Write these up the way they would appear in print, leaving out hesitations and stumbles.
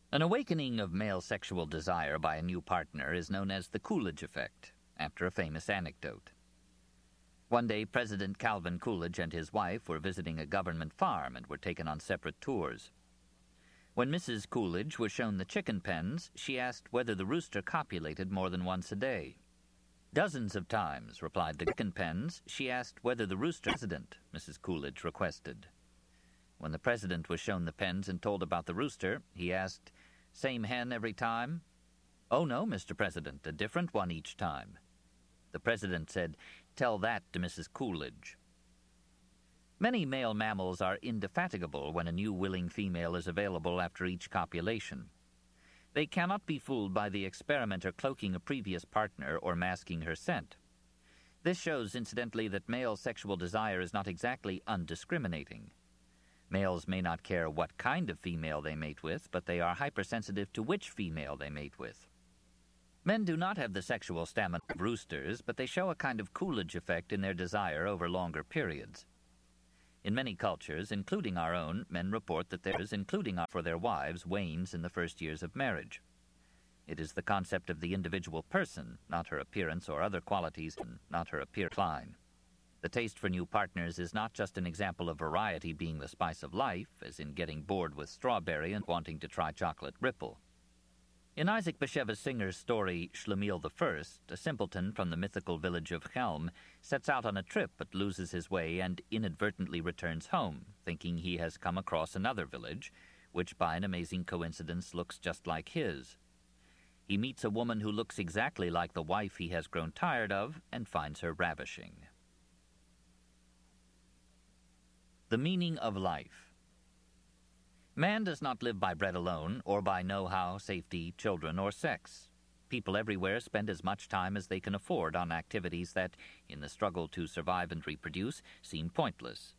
An awakening of male sexual desire by a new partner is known as the Coolidge effect, after a famous anecdote. One day, President Calvin Coolidge and his wife were visiting a government farm and were taken on separate tours. When Mrs. Coolidge was shown the chicken pens, she asked whether the rooster copulated more than once a day. "Dozens of times," replied the chicken pens. She asked whether the rooster president, Mrs. Coolidge requested. When the president was shown the pens and told about the rooster, he asked, "Same hen every time?" "Oh no, Mr. President, a different one each time." The president said, "Tell that to Mrs. Coolidge." Many male mammals are indefatigable when a new willing female is available after each copulation. They cannot be fooled by the experimenter cloaking a previous partner or masking her scent. This shows, incidentally, that male sexual desire is not exactly undiscriminating. Males may not care what kind of female they mate with, but they are hypersensitive to which female they mate with. Men do not have the sexual stamina of roosters, but they show a kind of Coolidge effect in their desire over longer periods. In many cultures, including our own, men report that theirs, for their wives, wanes in the first years of marriage. It is the concept of the individual person, not her appearance or other qualities, not her decline. The taste for new partners is not just an example of variety being the spice of life, as in getting bored with strawberry and wanting to try chocolate ripple. In Isaac Bashevis Singer's story Schlemiel I, a simpleton from the mythical village of Chelm sets out on a trip but loses his way and inadvertently returns home, thinking he has come across another village, which by an amazing coincidence looks just like his. He meets a woman who looks exactly like the wife he has grown tired of and finds her ravishing. The meaning of life. Man does not live by bread alone, or by know-how, safety, children, or sex. People everywhere spend as much time as they can afford on activities that, in the struggle to survive and reproduce, seem pointless.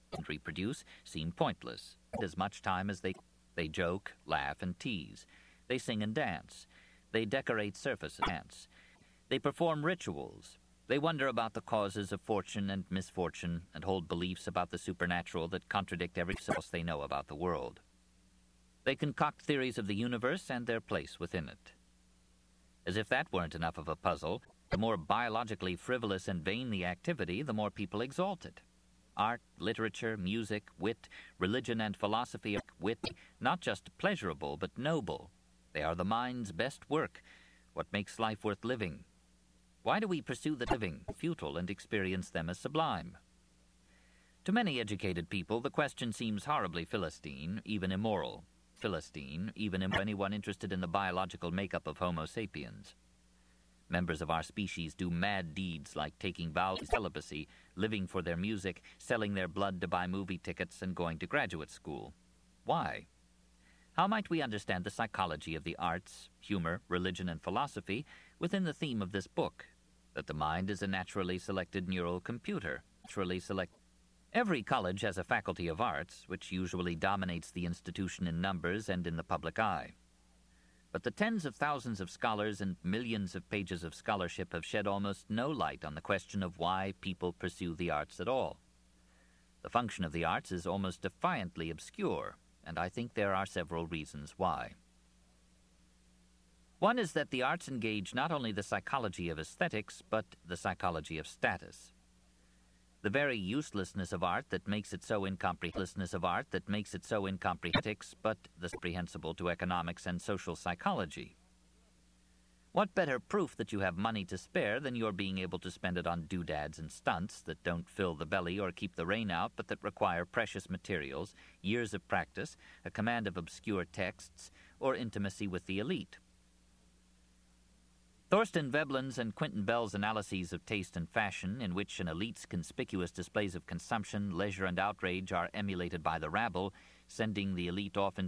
As much time as they joke, laugh, and tease. They sing and dance. They decorate surfaces. They perform rituals. They wonder about the causes of fortune and misfortune and hold beliefs about the supernatural that contradict everything else they know about the world. They concoct theories of the universe and their place within it. As if that weren't enough of a puzzle, the more biologically frivolous and vain the activity, the more people exalt it. Art, literature, music, wit, religion, and philosophy are not just pleasurable but noble. They are the mind's best work, what makes life worth living. Why do we pursue the living, futile, and experience them as sublime? To many educated people, the question seems horribly Philistine, even immoral. Anyone interested in the biological makeup of Homo sapiens. Members of our species do mad deeds like taking vows of celibacy, living for their music, selling their blood to buy movie tickets, and going to graduate school. Why? How might we understand the psychology of the arts, humor, religion, and philosophy within the theme of this book, that the mind is a naturally selected neural computer, Every college has a faculty of arts, which usually dominates the institution in numbers and in the public eye. But the tens of thousands of scholars and millions of pages of scholarship have shed almost no light on the question of why people pursue the arts at all. The function of the arts is almost defiantly obscure, and I think there are several reasons why. One is that the arts engage not only the psychology of aesthetics, but the psychology of status. The very uselessness of art that makes it so incomprehensible, but comprehensible to economics and social psychology. What better proof that you have money to spare than your being able to spend it on doodads and stunts that don't fill the belly or keep the rain out, but that require precious materials, years of practice, a command of obscure texts, or intimacy with the elite? Thorstein Veblen's and Quentin Bell's analyses of taste and fashion, in which an elite's conspicuous displays of consumption, leisure, and outrage are emulated by the rabble, sending the elite off in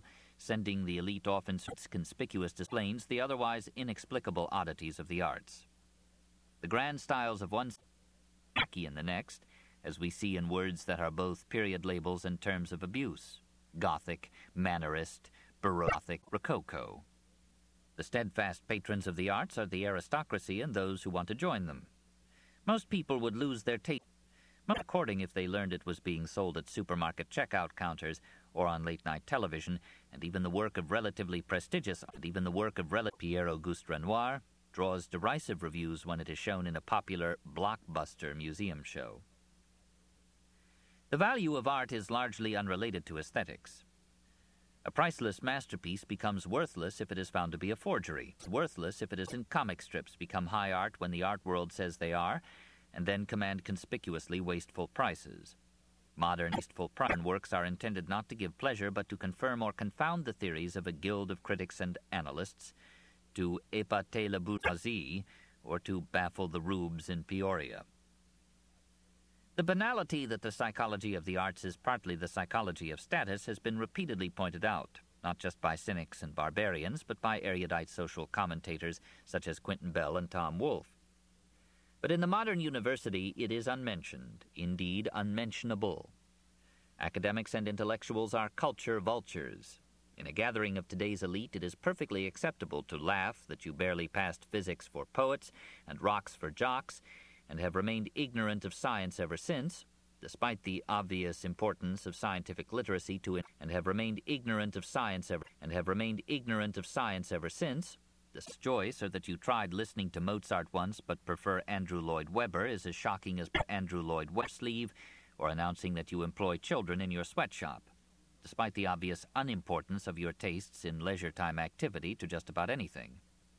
conspicuous displays the otherwise inexplicable oddities of the arts. The grand styles of one wacky in the next, as we see in words that are both period labels and terms of abuse: Gothic, Mannerist, Baroque, Rococo. The steadfast patrons of the arts are the aristocracy and those who want to join them. Most people would lose their taste according if they learned it was being sold at supermarket checkout counters or on late-night television, and even the work of relatively prestigious, Pierre-Auguste Renoir draws derisive reviews when it is shown in a popular blockbuster museum show. The value of art is largely unrelated to aesthetics. A priceless masterpiece becomes worthless if it is found to be a forgery. It's worthless if it is in comic strips become high art when the art world says they are, and then command conspicuously wasteful prices. Modern wasteful works are intended not to give pleasure but to confirm or confound the theories of a guild of critics and analysts, to épater la bourgeoisie, or to baffle the rubes in Peoria. The banality that the psychology of the arts is partly the psychology of status has been repeatedly pointed out, not just by cynics and barbarians, but by erudite social commentators such as Quentin Bell and Tom Wolfe. But in the modern university, it is unmentioned, indeed unmentionable. Academics and intellectuals are culture vultures. In a gathering of today's elite, it is perfectly acceptable to laugh that you barely passed physics for poets and rocks for jocks, and have remained ignorant of science ever since, despite the obvious importance of scientific literacy to it, and have remained ignorant of science ever since. This choice, or that you tried listening to Mozart once but prefer Andrew Lloyd Webber, is as shocking as Andrew Lloyd Webber sleeve, or announcing that you employ children in your sweatshop, despite the obvious unimportance of your tastes in leisure time activity to just about anything.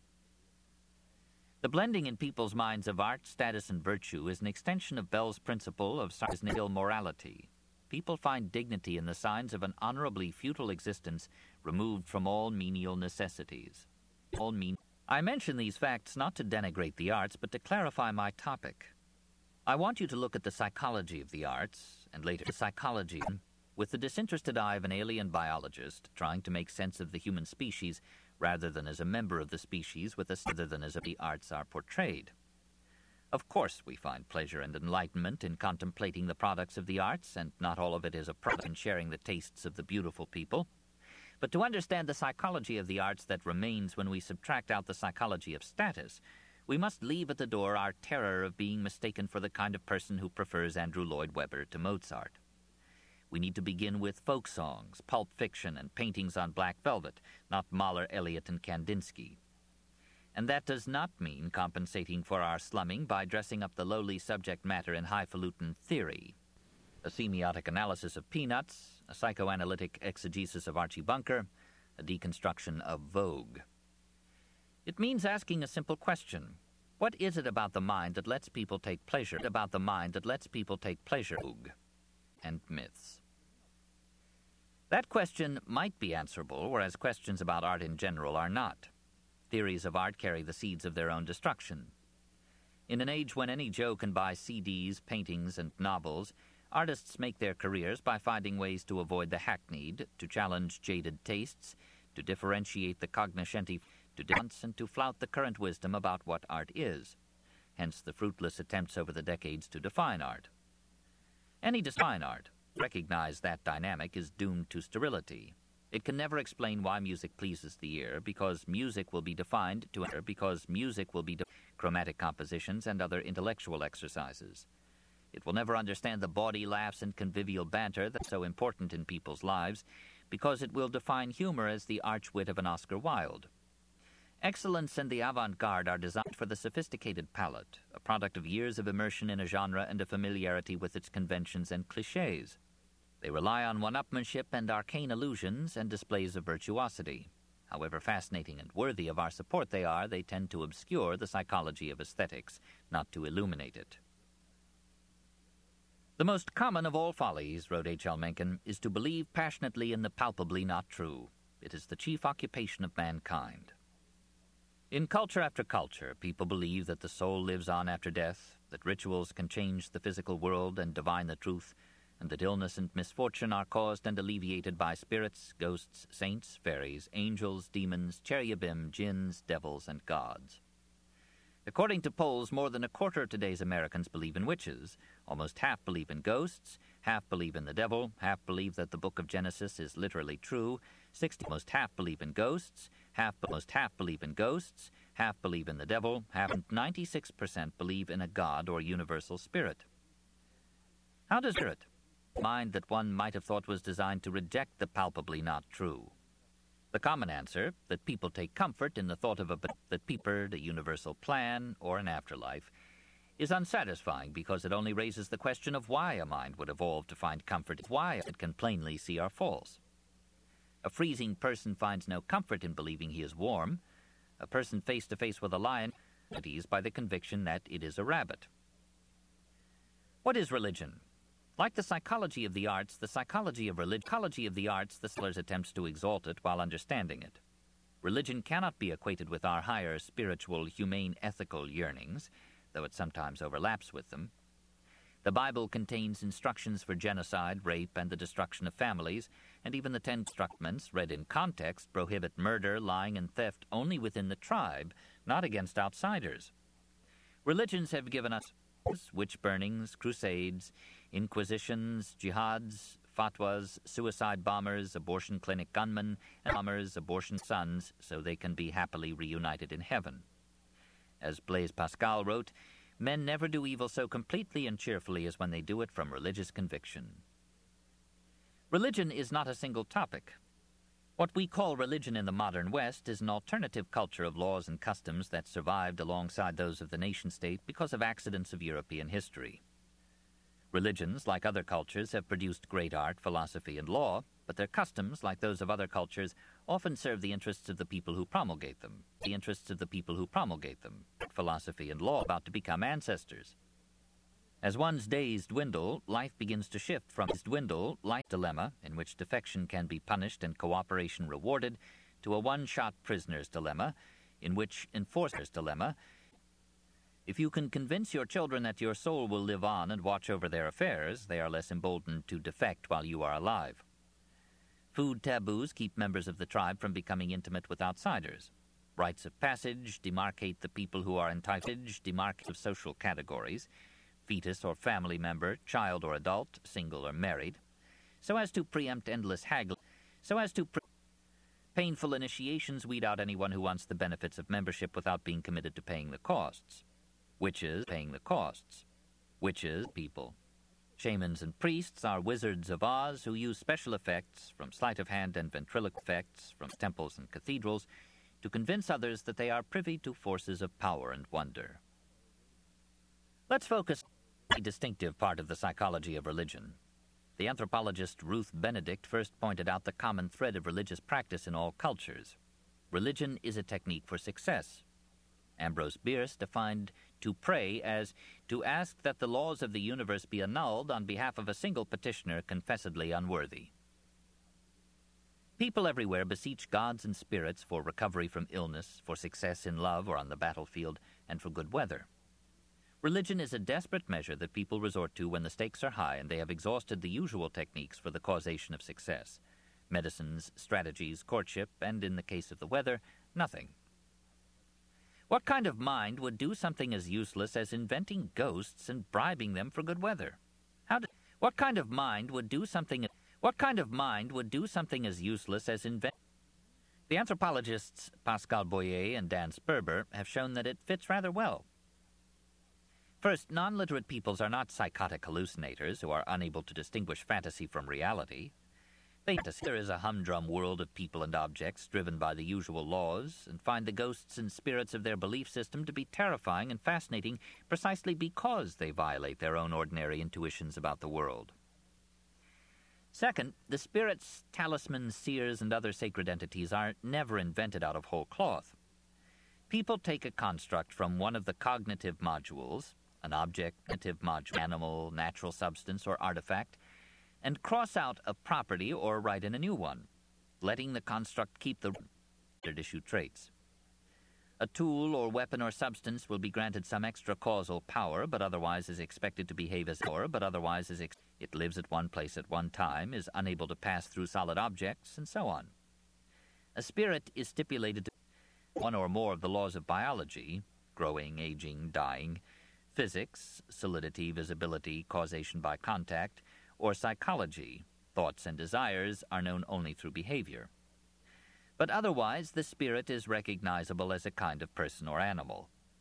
The blending in people's minds of art, status, and virtue is an extension of Bell's principle of nil morality. People find dignity in the signs of an honorably futile existence removed from all menial necessities. I mention these facts not to denigrate the arts, but to clarify my topic. I want you to look at the psychology of the arts, and later the psychology, with the disinterested eye of an alien biologist trying to make sense of the human species, rather than as a member of the species rather than as the arts are portrayed. Of course we find pleasure and enlightenment in contemplating the products of the arts, and not all of it is a product in sharing the tastes of the beautiful people. But to understand the psychology of the arts that remains when we subtract out the psychology of status, we must leave at the door our terror of being mistaken for the kind of person who prefers Andrew Lloyd Webber to Mozart. We need to begin with folk songs, pulp fiction, and paintings on black velvet, not Mahler, Eliot, and Kandinsky. And that does not mean compensating for our slumming by dressing up the lowly subject matter in highfalutin theory. A semiotic analysis of Peanuts, a psychoanalytic exegesis of Archie Bunker, a deconstruction of Vogue. It means asking a simple question. What is it about the mind that lets people take pleasure? And myths. That question might be answerable, whereas questions about art in general are not. Theories of art carry the seeds of their own destruction. In an age when any Joe can buy CDs, paintings, and novels, artists make their careers by finding ways to avoid the hackneyed, to challenge jaded tastes, to differentiate the cognoscenti, to dance, and to flout the current wisdom about what art is. Hence the fruitless attempts over the decades to define art. Any define art, recognize that dynamic is doomed to sterility. It can never explain why music pleases the ear, because music will be defined to chromatic compositions and other intellectual exercises. It will never understand the bawdy laughs and convivial banter that's so important in people's lives, because it will define humor as the arch-wit of an Oscar Wilde. Excellence and the avant-garde are designed for the sophisticated palate, a product of years of immersion in a genre and a familiarity with its conventions and clichés. They rely on one-upmanship and arcane illusions and displays of virtuosity. However fascinating and worthy of our support they are, they tend to obscure the psychology of aesthetics, not to illuminate it. The most common of all follies, wrote H.L. Mencken, is to believe passionately in the palpably not true. It is the chief occupation of mankind. In culture after culture, people believe that the soul lives on after death, that rituals can change the physical world and divine the truth, and that illness and misfortune are caused and alleviated by spirits, ghosts, saints, fairies, angels, demons, cherubim, jinns, devils, and gods. According to polls, more than a quarter of today's Americans believe in witches. Almost half believe in ghosts, half believe in the devil, half believe that the book of Genesis is literally true, almost half believe in ghosts, half believe in ghosts, half believe in the devil, 96% believe in a God or universal spirit. How does spirit? mind that one might have thought was designed to reject the palpably not true. The common answer, that people take comfort in the thought of a universal plan, or an afterlife, is unsatisfying because it only raises the question of why a mind would evolve to find comfort, why it can plainly see are false. A freezing person finds no comfort in believing he is warm. A person face to face with a lion is at ease by the conviction that it is a rabbit. What is religion? Like the psychology of the arts, the psychology of the arts, the scholar's attempts to exalt it while understanding it. Religion cannot be equated with our higher spiritual, humane, ethical yearnings, though it sometimes overlaps with them. The Bible contains instructions for genocide, rape, and the destruction of families, and even the 10 instructions, read in context, prohibit murder, lying, and theft only within the tribe, not against outsiders. Religions have given us witch burnings, crusades, inquisitions, jihads, fatwas, suicide bombers, abortion clinic gunmen, and bombers, abortion sons, so they can be happily reunited in heaven. As Blaise Pascal wrote, men never do evil so completely and cheerfully as when they do it from religious conviction. Religion is not a single topic. What we call religion in the modern West is an alternative culture of laws and customs that survived alongside those of the nation-state because of accidents of European history. Religions, like other cultures, have produced great art, philosophy, and law, but their customs, like those of other cultures, often serve the interests of the people who promulgate them. Philosophy and law about to become ancestors. As one's days dwindle, life begins to shift from life dilemma, in which defection can be punished and cooperation rewarded, to a one-shot prisoner's dilemma, in which enforcer's dilemma. If you can convince your children that your soul will live on and watch over their affairs, they are less emboldened to defect while you are alive. Food taboos keep members of the tribe from becoming intimate with outsiders. Rites of passage demarcate the people who are entitled, demarcate of social categories, fetus or family member, child or adult, single or married, so as to preempt endless haggling, painful initiations weed out anyone who wants the benefits of membership without being committed to paying the costs. Witches, people. Shamans and priests are wizards of Oz who use special effects, from sleight of hand and ventriloquistic effects, from temples and cathedrals, to convince others that they are privy to forces of power and wonder. Let's focus on a distinctive part of the psychology of religion. The anthropologist Ruth Benedict first pointed out the common thread of religious practice in all cultures. Religion is a technique for success. Ambrose Bierce defined to pray as to ask that the laws of the universe be annulled on behalf of a single petitioner confessedly unworthy. People everywhere beseech gods and spirits for recovery from illness, for success in love or on the battlefield, and for good weather. Religion is a desperate measure that people resort to when the stakes are high and they have exhausted the usual techniques for the causation of success. Medicines, strategies, courtship, and in the case of the weather, nothing. What kind of mind would do something as useless as inventing ghosts and bribing them for good weather? What kind of mind would do something as useless as inventing? The anthropologists Pascal Boyer and Dan Sperber have shown that it fits rather well. First, non-literate peoples are not psychotic hallucinators who are unable to distinguish fantasy from reality. There is a humdrum world of people and objects driven by the usual laws, and find the ghosts and spirits of their belief system to be terrifying and fascinating precisely because they violate their own ordinary intuitions about the world. Second, the spirits, talismans, seers, and other sacred entities are never invented out of whole cloth. People take a construct from one of the cognitive modules, an object, animal, natural substance, or artifact, and cross out a property or write in a new one, letting the construct keep the issue traits. A tool or weapon or substance will be granted some extra causal power, but otherwise is expected to behave as it lives at one place at one time, is unable to pass through solid objects, and so on. A spirit is stipulated to one or more of the laws of biology, growing, aging, dying, physics, solidity, visibility, causation by contact, or psychology, thoughts and desires are known only through behavior. But otherwise, the spirit is recognizable as a kind of person or animal.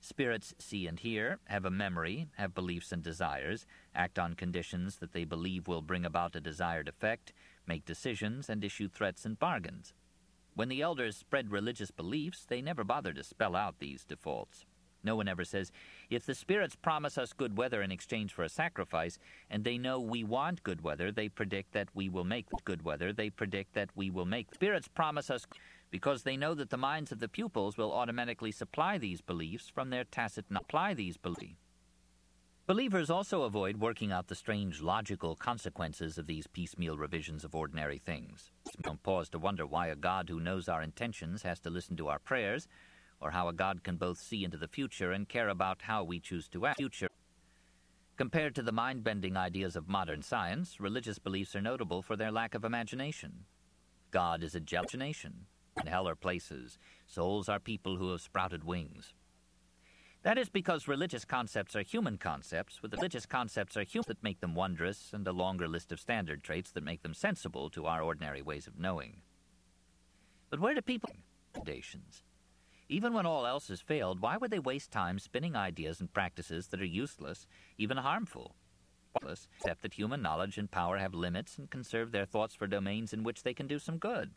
Spirits see and hear, have a memory, have beliefs and desires, act on conditions that they believe will bring about a desired effect, make decisions, and issue threats and bargains. When the elders spread religious beliefs, they never bother to spell out these defaults. No one ever says, if the spirits promise us good weather in exchange for a sacrifice, and they know we want good weather, they predict that we will make good weather, they predict that we will make. Spirits promise us because they know that the minds of the pupils will automatically supply these beliefs from their tacit apply these beliefs. Believers also avoid working out the strange logical consequences of these piecemeal revisions of ordinary things. Don't pause to wonder why a God who knows our intentions has to listen to our prayers, or how a God can both see into the future and care about how we choose to act. Compared to the mind-bending ideas of modern science, religious beliefs are notable for their lack of imagination. God is a jealous nation, and hell are places. Souls are people who have sprouted wings. That is because religious concepts are human concepts, with religious concepts are human that make them wondrous, and a longer list of standard traits that make them sensible to our ordinary ways of knowing. But where do people foundations? Even when all else has failed, why would they waste time spinning ideas and practices that are useless, even harmful? Except that human knowledge and power have limits and conserve their thoughts for domains in which they can do some good.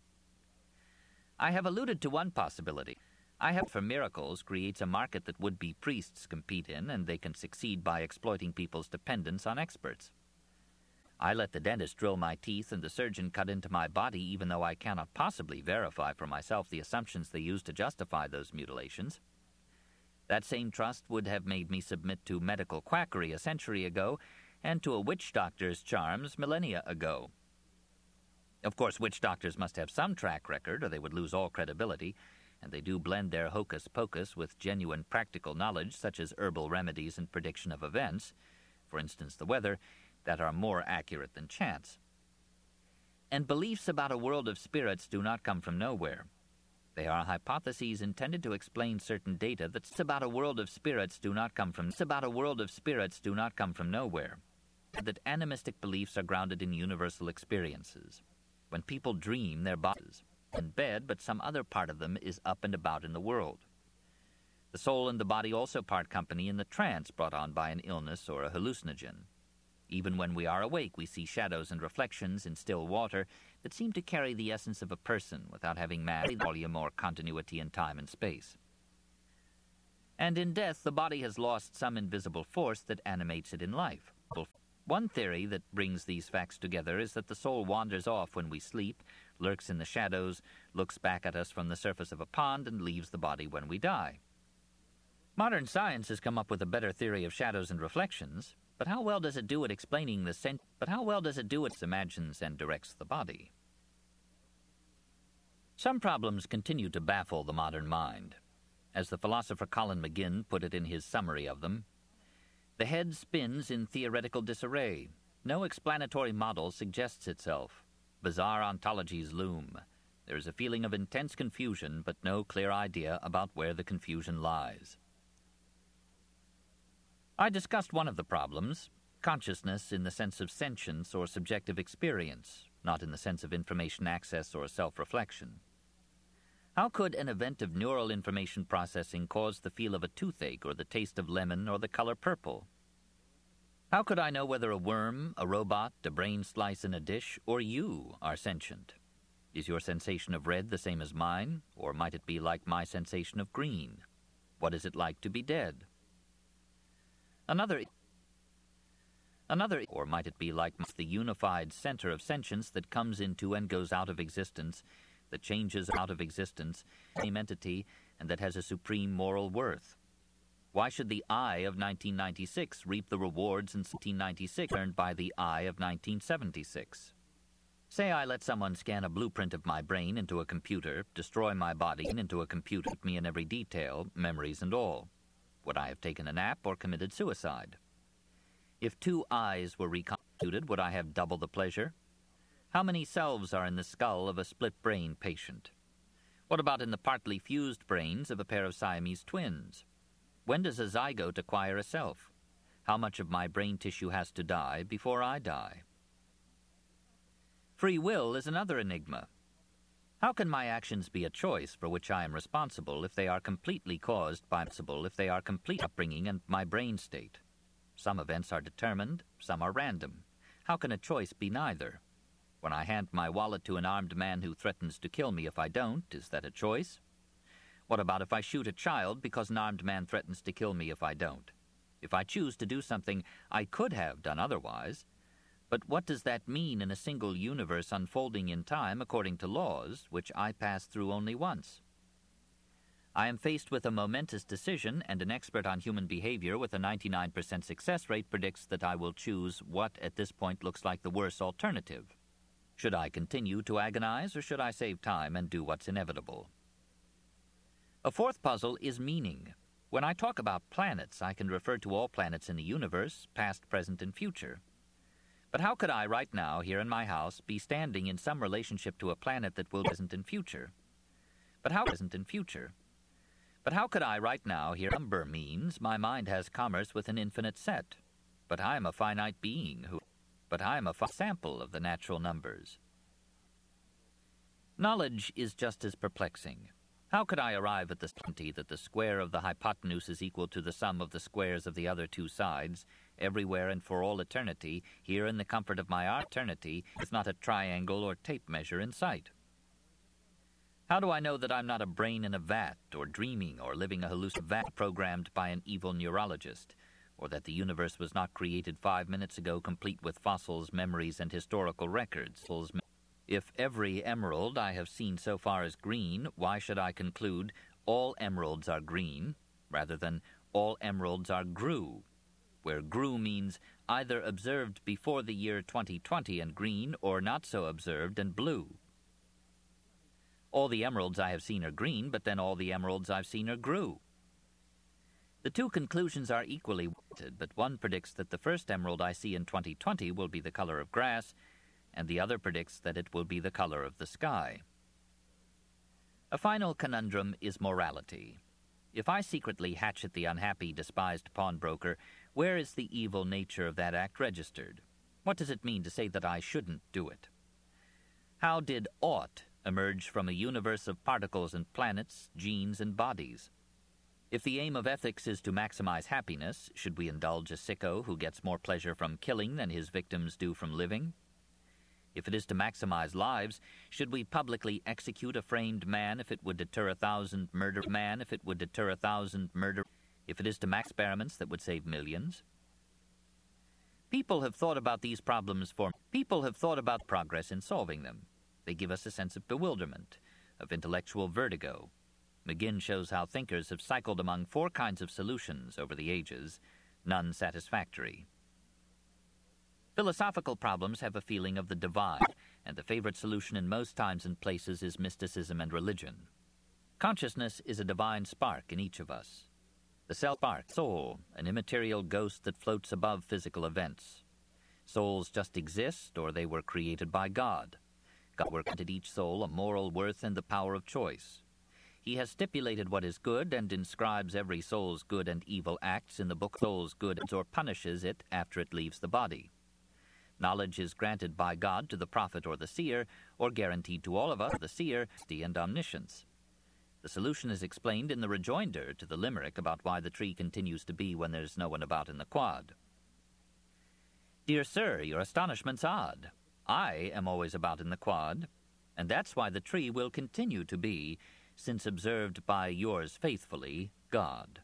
I have alluded to one possibility. For miracles creates a market that would-be priests compete in, and they can succeed by exploiting people's dependence on experts. I let the dentist drill my teeth and the surgeon cut into my body, even though I cannot possibly verify for myself the assumptions they use to justify those mutilations. That same trust would have made me submit to medical quackery a century ago, and to a witch doctor's charms millennia ago. Of course, witch doctors must have some track record, or they would lose all credibility, and they do blend their hocus-pocus with genuine practical knowledge, such as herbal remedies and prediction of events, for instance the weather, that are more accurate than chance. And beliefs about a world of spirits do not come from nowhere. They are hypotheses intended to explain certain data that's about a world of spirits do not come from nowhere. That animistic beliefs are grounded in universal experiences. When people dream, their bodies in bed, but some other part of them is up and about in the world. The soul and the body also part company in the trance brought on by an illness or a hallucinogen. Even when we are awake, we see shadows and reflections in still water that seem to carry the essence of a person without having mass, volume, or continuity in time and space. And in death, the body has lost some invisible force that animates it in life. One theory that brings these facts together is that the soul wanders off when we sleep, lurks in the shadows, looks back at us from the surface of a pond, and leaves the body when we die. Modern science has come up with a better theory of shadows and reflections, but how well does it do at explaining the imagines and directs the body? Some problems continue to baffle the modern mind. As the philosopher Colin McGinn put it in his summary of them, the head spins in theoretical disarray. No explanatory model suggests itself. Bizarre ontologies loom. There is a feeling of intense confusion, but no clear idea about where the confusion lies. I discussed one of the problems, consciousness in the sense of sentience or subjective experience, not in the sense of information access or self-reflection. How could an event of neural information processing cause the feel of a toothache or the taste of lemon or the color purple? How could I know whether a worm, a robot, a brain slice in a dish, or you are sentient? Is your sensation of red the same as mine, or might it be like my sensation of green? What is it like to be dead? Another, or might it be like the unified center of sentience that comes into and goes out of existence, that changes out of existence, same entity, and that has a supreme moral worth? Why should the I of 1996 reap the rewards in 1996 earned by the I of 1976? Say I let someone scan a blueprint of my brain into a computer, destroy my body into a computer, me in every detail, memories and all. Would I have taken a nap or committed suicide? If 2 eyes were reconstituted, would I have double the pleasure? How many selves are in the skull of a split-brain patient? What about in the partly fused brains of a pair of Siamese twins? When does a zygote acquire a self? How much of my brain tissue has to die before I die? Free will is another enigma. How can my actions be a choice for which I am responsible if they are completely caused by complete upbringing and my brain state? Some events are determined, some are random. How can a choice be neither? When I hand my wallet to an armed man who threatens to kill me if I don't, is that a choice? What about if I shoot a child because an armed man threatens to kill me if I don't? If I choose to do something I could have done otherwise, but what does that mean in a single universe unfolding in time according to laws which I pass through only once? I am faced with a momentous decision, and an expert on human behavior with a 99% success rate predicts that I will choose what at this point looks like the worse alternative. Should I continue to agonize, or should I save time and do what's inevitable? A fourth puzzle is meaning. When I talk about planets, I can refer to all planets in the universe, past, present, and future. But how could I right now, here in my house, be standing in some relationship to a planet that will be present and future? But how could I right now here? Number means my mind has commerce with an infinite set. But I am a finite being But I am a sample of the natural numbers. Knowledge is just as perplexing. How could I arrive at the certainty that the square of the hypotenuse is equal to the sum of the squares of the other two sides, everywhere and for all eternity, here in the comfort of my eternity, with not a triangle or tape measure in sight? How do I know that I'm not a brain in a vat, or dreaming, or living a hallucination vat programmed by an evil neurologist, or that the universe was not created 5 minutes ago complete with fossils, memories, and historical records? If every emerald I have seen so far is green, why should I conclude all emeralds are green, rather than all emeralds are GRU, where GRU means either observed before the year 2020 and green, or not so observed and blue? All the emeralds I have seen are green, but then all the emeralds I've seen are GRU. The two conclusions are equally weighted, but one predicts that the first emerald I see in 2020 will be the color of grass, and the other predicts that it will be the color of the sky. A final conundrum is morality. If I secretly hatchet the unhappy, despised pawnbroker, where is the evil nature of that act registered? What does it mean to say that I shouldn't do it? How did ought emerge from a universe of particles and planets, genes and bodies? If the aim of ethics is to maximize happiness, should we indulge a sicko who gets more pleasure from killing than his victims do from living? If it is to maximize lives, should we publicly execute a framed man if it would deter 1,000 murder? If it is to max experiments that would save millions? People have thought about these problems progress in solving them. They give us a sense of bewilderment, of intellectual vertigo. McGinn shows how thinkers have cycled among 4 kinds of solutions over the ages, none satisfactory. Philosophical problems have a feeling of the divine, and the favorite solution in most times and places is mysticism and religion. Consciousness is a divine spark in each of us. The self-spark, soul, an immaterial ghost that floats above physical events. Souls just exist, or they were created by God. God granted each soul a moral worth and the power of choice. He has stipulated what is good and inscribes every soul's good and evil acts in the book Soul's Good, or punishes it after it leaves the body. Knowledge is granted by God to the prophet or the seer, or guaranteed to all of us, the seer, and omniscience. The solution is explained in the rejoinder to the limerick about why the tree continues to be when there's no one about in the quad. Dear sir, your astonishment's odd. I am always about in the quad, and that's why the tree will continue to be, since observed by yours faithfully, God.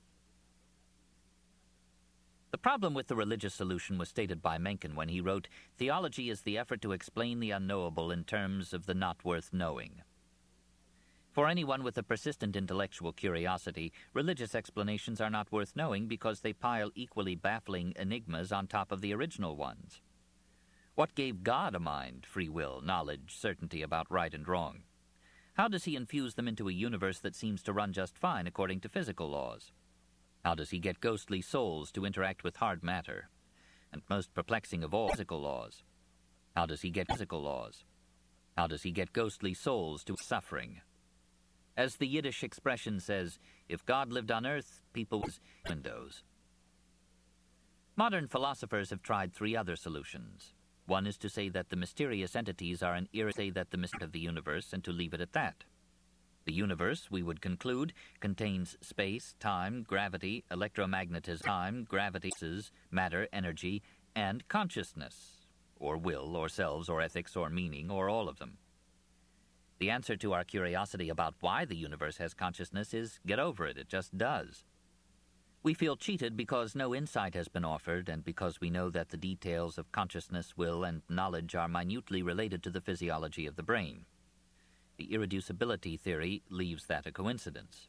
The problem with the religious solution was stated by Mencken when he wrote, "Theology is the effort to explain the unknowable in terms of the not worth knowing." For anyone with a persistent intellectual curiosity, religious explanations are not worth knowing because they pile equally baffling enigmas on top of the original ones. What gave God a mind, free will, knowledge, certainty about right and wrong? How does he infuse them into a universe that seems to run just fine according to physical laws? How does he get ghostly souls to interact with hard matter? And most perplexing of all, physical laws. How does he get physical laws? How does he get ghostly souls to suffering? As the Yiddish expression says, if God lived on earth, people would windows. Modern philosophers have tried 3 other solutions. One is to say that the mysterious entities are an say that the mystery of the universe, and to leave it at that. The universe, we would conclude, contains space, time, gravity, electromagnetism, matter, energy, and consciousness, or will, or selves, or ethics, or meaning, or all of them. The answer to our curiosity about why the universe has consciousness is get over it. It just does. We feel cheated because no insight has been offered, and because we know that the details of consciousness, will, and knowledge are minutely related to the physiology of the brain. The irreducibility theory leaves that a coincidence.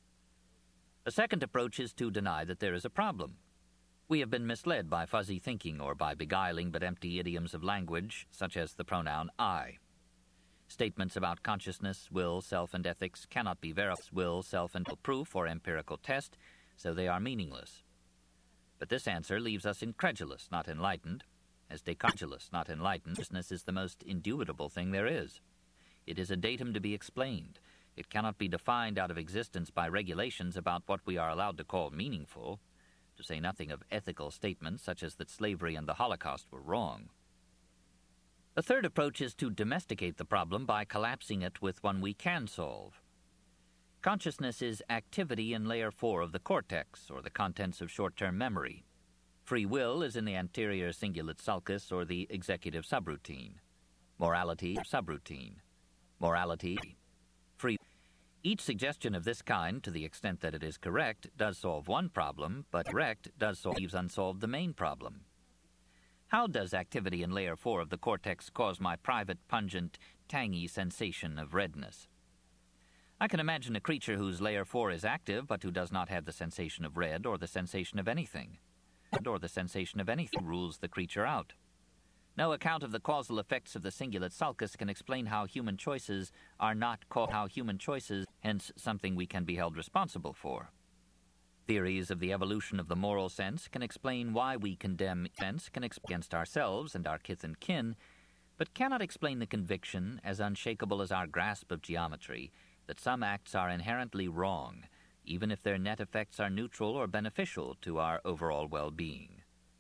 A second approach is to deny that there is a problem. We have been misled by fuzzy thinking or by beguiling but empty idioms of language, such as the pronoun I. Statements about consciousness, will, self, and ethics cannot be verified, will, self, and proof or empirical test, so they are meaningless. But this answer leaves us incredulous, not enlightened. As Descartes, not enlightened, consciousness is the most indubitable thing there is. It is a datum to be explained. It cannot be defined out of existence by regulations about what we are allowed to call meaningful, to say nothing of ethical statements such as that slavery and the Holocaust were wrong. A third approach is to domesticate the problem by collapsing it with one we can solve. Consciousness is activity in layer 4 of the cortex, or the contents of short-term memory. Free will is in the anterior cingulate sulcus, or the executive subroutine. Morality, subroutine. Morality, free. Each suggestion of this kind, to the extent that it is correct, does solve one problem, but correct leaves unsolved the main problem. How does activity in layer 4 of the cortex cause my private, pungent, tangy sensation of redness? I can imagine a creature whose layer 4 is active, but who does not have the sensation of red or the sensation of anything. Rules the creature out. No account of the causal effects of the cingulate sulcus can explain how human choices are not hence something we can be held responsible for. Theories of the evolution of the moral sense can explain why we condemn against ourselves and our kith and kin, but cannot explain the conviction, as unshakable as our grasp of geometry, that some acts are inherently wrong, even if their net effects are neutral or beneficial to our overall well-being.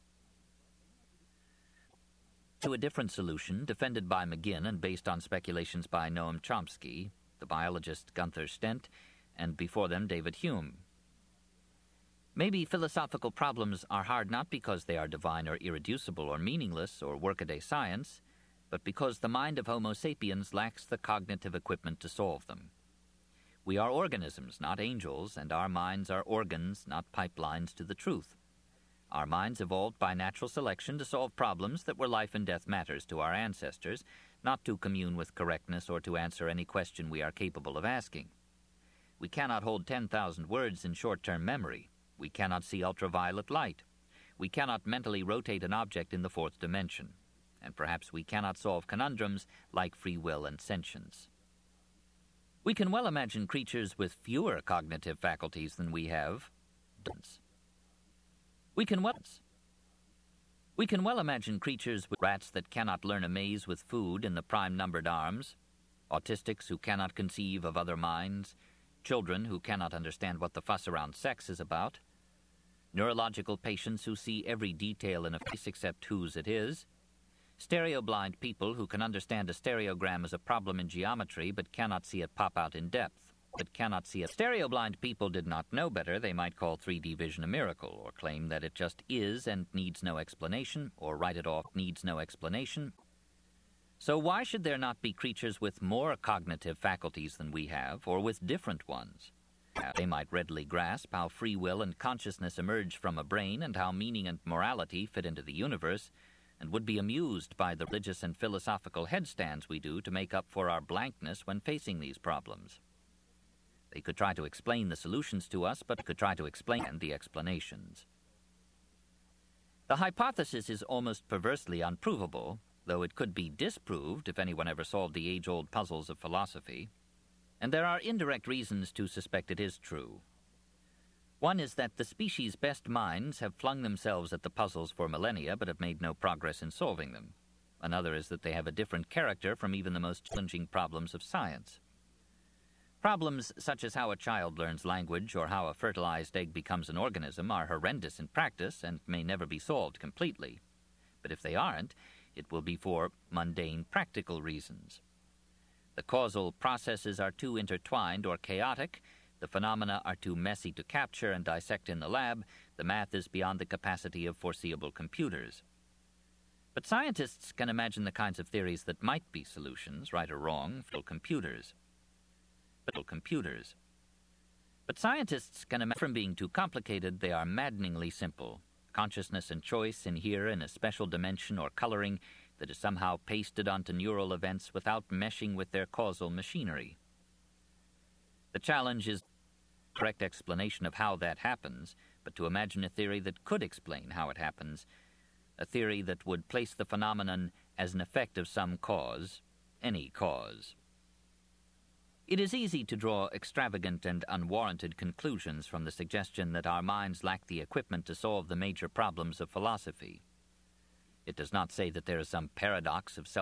To a different solution, defended by McGinn and based on speculations by Noam Chomsky, the biologist Gunther Stent, and before them David Hume. Maybe philosophical problems are hard not because they are divine or irreducible or meaningless or workaday science, but because the mind of Homo sapiens lacks the cognitive equipment to solve them. We are organisms, not angels, and our minds are organs, not pipelines to the truth. Our minds evolved by natural selection to solve problems that were life and death matters to our ancestors, not to commune with correctness or to answer any question we are capable of asking. We cannot hold 10,000 words in short-term memory. We cannot see ultraviolet light. We cannot mentally rotate an object in the fourth dimension. And perhaps we cannot solve conundrums like free will and sentience. We can well imagine creatures with fewer cognitive faculties than we have. We can well imagine creatures with rats that cannot learn a maze with food in the prime-numbered arms, autistics who cannot conceive of other minds, children who cannot understand what the fuss around sex is about, neurological patients who see every detail in a face except whose it is, stereo-blind people who can understand a stereogram as a problem in geometry but cannot see it pop out in depth. Stereo-blind people did not know better, they might call 3D vision a miracle, or claim that it just is and needs no explanation, or write it off needs no explanation. So why should there not be creatures with more cognitive faculties than we have, or with different ones? They might readily grasp how free will and consciousness emerge from a brain and how meaning and morality fit into the universe, and would be amused by the religious and philosophical headstands we do to make up for our blankness when facing these problems. They could try to explain the solutions to us, but could try to explain the explanations. The hypothesis is almost perversely unprovable, though it could be disproved if anyone ever solved the age-old puzzles of philosophy. And there are indirect reasons to suspect it is true. One is that the species' best minds have flung themselves at the puzzles for millennia, but have made no progress in solving them. Another is that they have a different character from even the most challenging problems of science. Problems such as how a child learns language or how a fertilized egg becomes an organism are horrendous in practice and may never be solved completely. But if they aren't, it will be for mundane practical reasons. The causal processes are too intertwined or chaotic, the phenomena are too messy to capture and dissect in the lab, the math is beyond the capacity of foreseeable computers. But scientists can imagine the kinds of theories that might be solutions, right or wrong, for computers. But scientists can imagine from being too complicated, they are maddeningly simple. Consciousness and choice inhere in a special dimension or coloring that is somehow pasted onto neural events without meshing with their causal machinery. The challenge is the correct explanation of how that happens, but to imagine a theory that could explain how it happens, a theory that would place the phenomenon as an effect of some cause, any cause. It is easy to draw extravagant and unwarranted conclusions from the suggestion that our minds lack the equipment to solve the major problems of philosophy. It does not say that there is some paradox of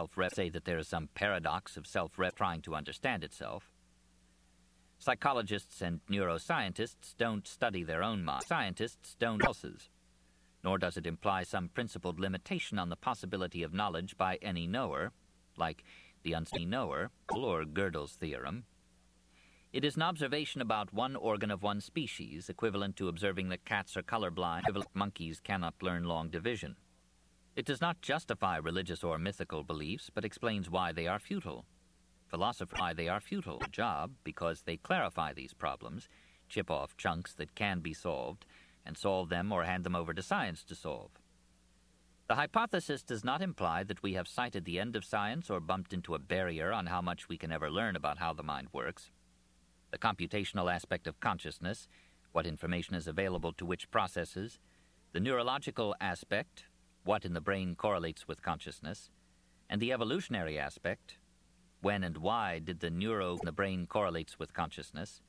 trying to understand itself. Psychologists and neuroscientists don't study their own minds. Scientists don't else's. Nor does it imply some principled limitation on the possibility of knowledge by any knower, like the unseen knower or Gödel's theorem. It is an observation about one organ of one species, equivalent to observing that cats are colorblind, monkeys cannot learn long division. It does not justify religious or mythical beliefs, but explains why they are futile. Philosophers why they are futile. Job, because they clarify these problems, chip off chunks that can be solved, and solve them or hand them over to science to solve. The hypothesis does not imply that we have sighted the end of science or bumped into a barrier on how much we can ever learn about how the mind works. The computational aspect of consciousness, what information is available to which processes, the neurological aspect, what in the brain correlates with consciousness, and the evolutionary aspect, when and why did the brain correlates with consciousness,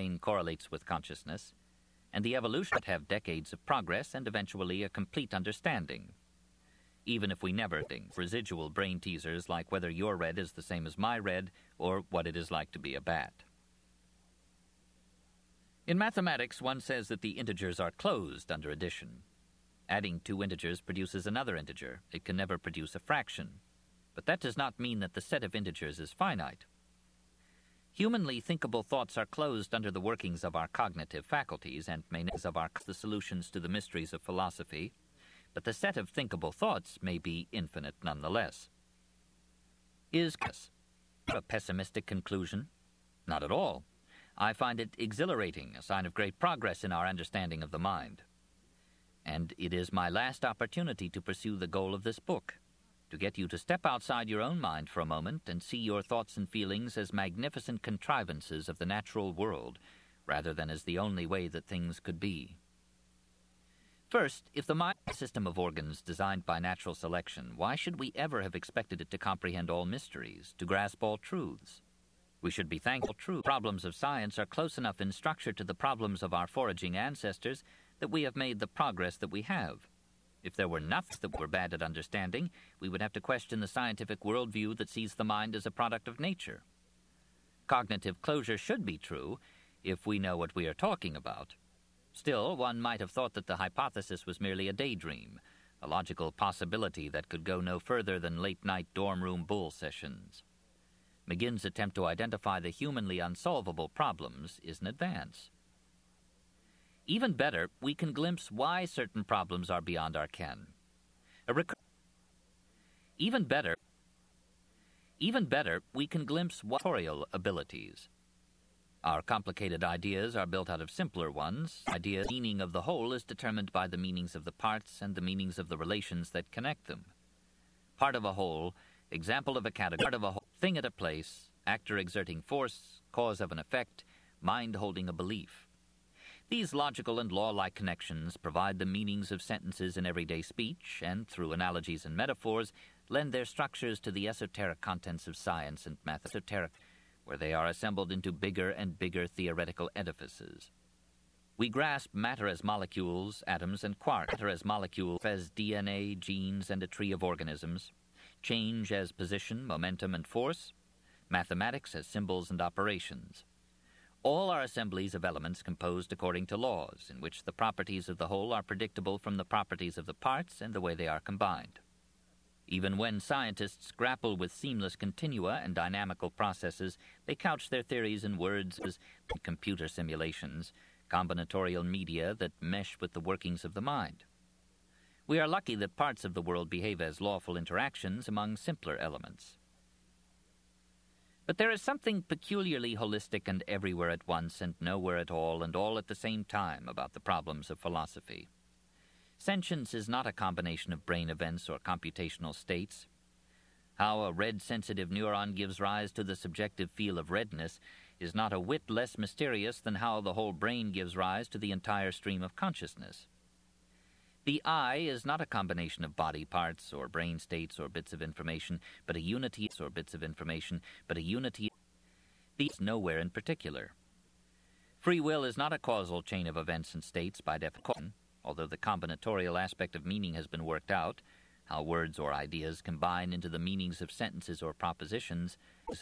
and the evolution have decades of progress and eventually a complete understanding. Even if we never think residual brain teasers like whether your red is the same as my red or what it is like to be a bat. In mathematics, one says that the integers are closed under addition. Adding two integers produces another integer. It can never produce a fraction. But that does not mean that the set of integers is finite. Humanly thinkable thoughts are closed under the workings of our cognitive faculties and may of the solutions to the mysteries of philosophy, but the set of thinkable thoughts may be infinite nonetheless. Is a pessimistic conclusion? Not at all. I find it exhilarating, a sign of great progress in our understanding of the mind. And it is my last opportunity to pursue the goal of this book, to get you to step outside your own mind for a moment and see your thoughts and feelings as magnificent contrivances of the natural world, rather than as the only way that things could be. First, if the mind is a system of organs designed by natural selection, why should we ever have expected it to comprehend all mysteries, to grasp all truths? We should be thankful problems of science are close enough in structure to the problems of our foraging ancestors that we have made the progress that we have. If there were nothing that were bad at understanding, we would have to question the scientific worldview that sees the mind as a product of nature. Cognitive closure should be true if we know what we are talking about. Still, one might have thought that the hypothesis was merely a daydream, a logical possibility that could go no further than late-night dorm room bull sessions. McGinn's attempt to identify the humanly unsolvable problems is an advance. Even better, we can glimpse why certain problems are beyond our ken. Even better, we can glimpse tutorial abilities. Our complicated ideas are built out of simpler ones. The meaning of the whole is determined by the meanings of the parts and the meanings of the relations that connect them. Part of a whole, example of a category, part of a whole, thing at a place, actor exerting force, cause of an effect, mind holding a belief. These logical and law-like connections provide the meanings of sentences in everyday speech and, through analogies and metaphors, lend their structures to the esoteric contents of science and math, where they are assembled into bigger and bigger theoretical edifices. We grasp matter as molecules, atoms, and quarks, matter as molecules, as DNA, genes, and a tree of organisms, change as position, momentum, and force, mathematics as symbols and operations. All are assemblies of elements composed according to laws, in which the properties of the whole are predictable from the properties of the parts and the way they are combined. Even when scientists grapple with seamless continua and dynamical processes, they couch their theories in words as computer simulations, combinatorial media that mesh with the workings of the mind. We are lucky that parts of the world behave as lawful interactions among simpler elements. But there is something peculiarly holistic and everywhere at once and nowhere at all and all at the same time about the problems of philosophy. Sentience is not a combination of brain events or computational states. How a red-sensitive neuron gives rise to the subjective feel of redness is not a whit less mysterious than how the whole brain gives rise to the entire stream of consciousness. The I is not a combination of body parts or brain states or bits of information, but a unity or bits of information, but a unity is nowhere in particular. Free will is not a causal chain of events and states by definition, although the combinatorial aspect of meaning has been worked out, how words or ideas combine into the meanings of sentences or propositions,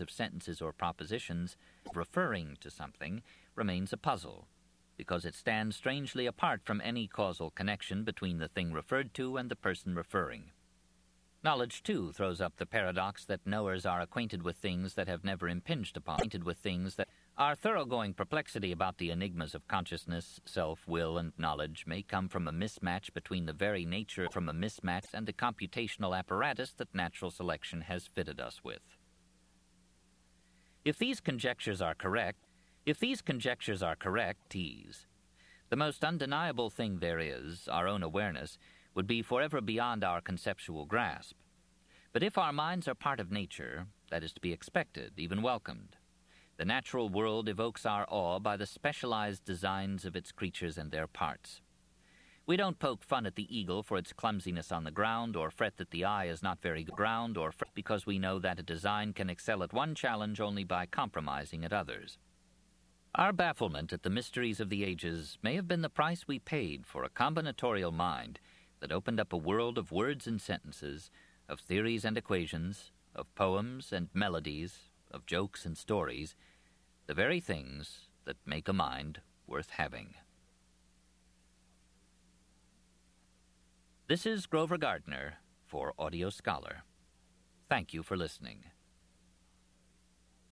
referring to something remains a puzzle, because it stands strangely apart from any causal connection between the thing referred to and the person referring. Knowledge, too, throws up the paradox that knowers are acquainted with things that have never impinged upon, Our thoroughgoing perplexity about the enigmas of consciousness, self, will, and knowledge may come from a mismatch between the very nature and the computational apparatus that natural selection has fitted us with. If these conjectures are correct, the most undeniable thing there is, our own awareness, would be forever beyond our conceptual grasp. But if our minds are part of nature, that is to be expected, even welcomed. The natural world evokes our awe by the specialized designs of its creatures and their parts. We don't poke fun at the eagle for its clumsiness on the ground, or fret that the eye is not very good ground, or fret because we know that a design can excel at one challenge only by compromising at others. Our bafflement at the mysteries of the ages may have been the price we paid for a combinatorial mind that opened up a world of words and sentences, of theories and equations, of poems and melodies, of jokes and stories, the very things that make a mind worth having. This is Grover Gardner for Audio Scholar. Thank you for listening.